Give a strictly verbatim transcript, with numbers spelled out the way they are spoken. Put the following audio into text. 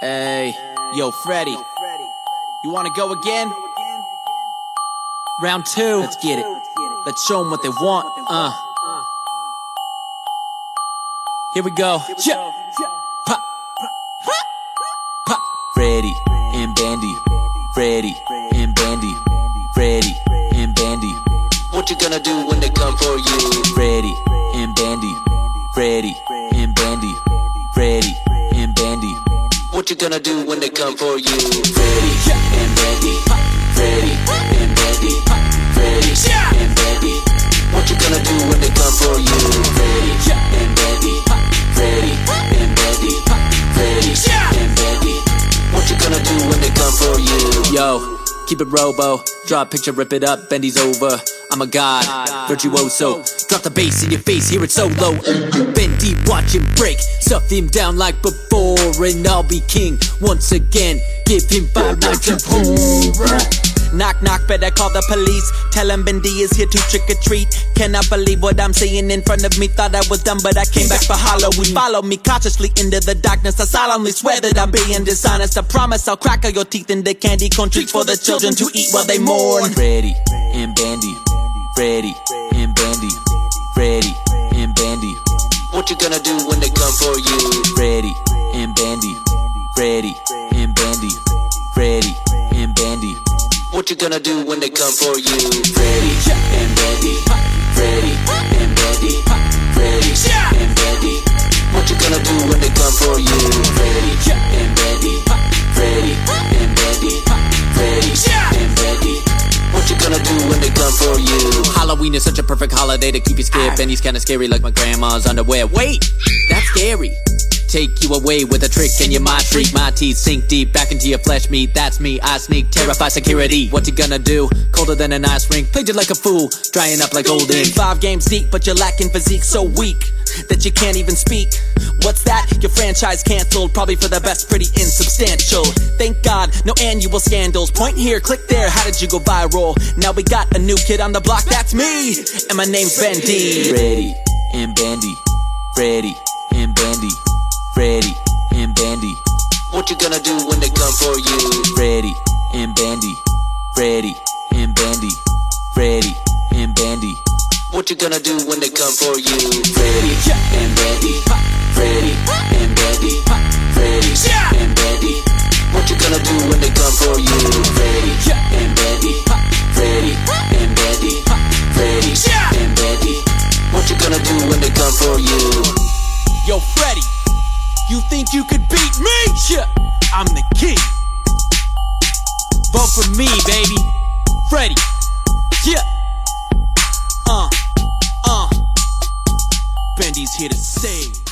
Hey, yo, Freddy, you wanna go again? Round two, let's get it. Let's show them what they want. Uh. Here we go. Yeah. Pop. Pop. Freddy and Bandy. Freddy and Bandy. Freddy and Bandy. What you gonna do when they come for you? Freddy and Bandy. Freddy and Bandy. Freddy and Bandy. What you gonna do when they come for you? Freddy and Bandy. Freddy and Bandy. Freddy and Bandy. What you gonna do when they come for you? Freddy and Bandy. Freddy and Bandy. Freddy and Bandy. What you gonna do when they come for you? Yo, keep it robo. Draw a picture, rip it up, Bendy's over. I'm a god, virtuoso. Drop the bass in your face, hear it solo. Bendy, watch him break. Stuff him down like before, and I'll be king once again. Give him five nights of horror. Knock, knock, better call the police. Tell him Bendy is here to trick or treat. Cannot believe what I'm seeing in front of me. Thought I was done, but I came back for Halloween. Follow me cautiously into the darkness. I solemnly swear that I'm being dishonest. I promise I'll crack all your teeth into candy corn treats for the children to eat while they mourn. Freddy and Bandy. Freddy and Bandy. Freddy and Bandy. What you gonna do when they come for you? Freddy and Bandy. Freddy and Bandy. Freddy and Bandy. What you gonna do when they come for you? Freddy and Bandy. Freddy and Bandy. Freddy and Bandy. What you gonna do when they come for you? Freddy and Bandy. Freddy and Bandy. Freddy and Bandy. What you gonna do when they come for you? Halloween is such a perfect holiday to keep you scared. Bendy's kinda scary like my grandma's underwear. Wait, that's scary. Take you away with a trick and your mind freak. My teeth sink deep back into your flesh meat. That's me, I sneak, terrify security. What you gonna do? Colder than an ice rink. Played you like a fool, drying up like old ink. Five games deep, but you're lacking physique. So weak that you can't even speak. What's that? Your franchise canceled, probably for the best, pretty insubstantial. Thank God, no annual scandals. Point here, click there, how did you go viral? Now we got a new kid on the block, that's me. And my name's Bendy. Freddy and Bandy. Freddy and Bandy. Freddy and Bandy. What you gonna do when they come for you? Freddy and Bandy. Freddy and Bandy. Freddy and Bandy. What you gonna do when they come for you? Freddy and Bandy. Freddy and Bandy. Freddy and Bandy. What you gonna do when they come for you? Freddy and Bandy. Freddy and Bandy. Freddy and Bandy. What you gonna do when they come for you? Yo, Freddy, you think you could beat me? Yeah, I'm the king. Vote for me, baby. Freddy. Yeah. Uh, uh. Bendy's here to save.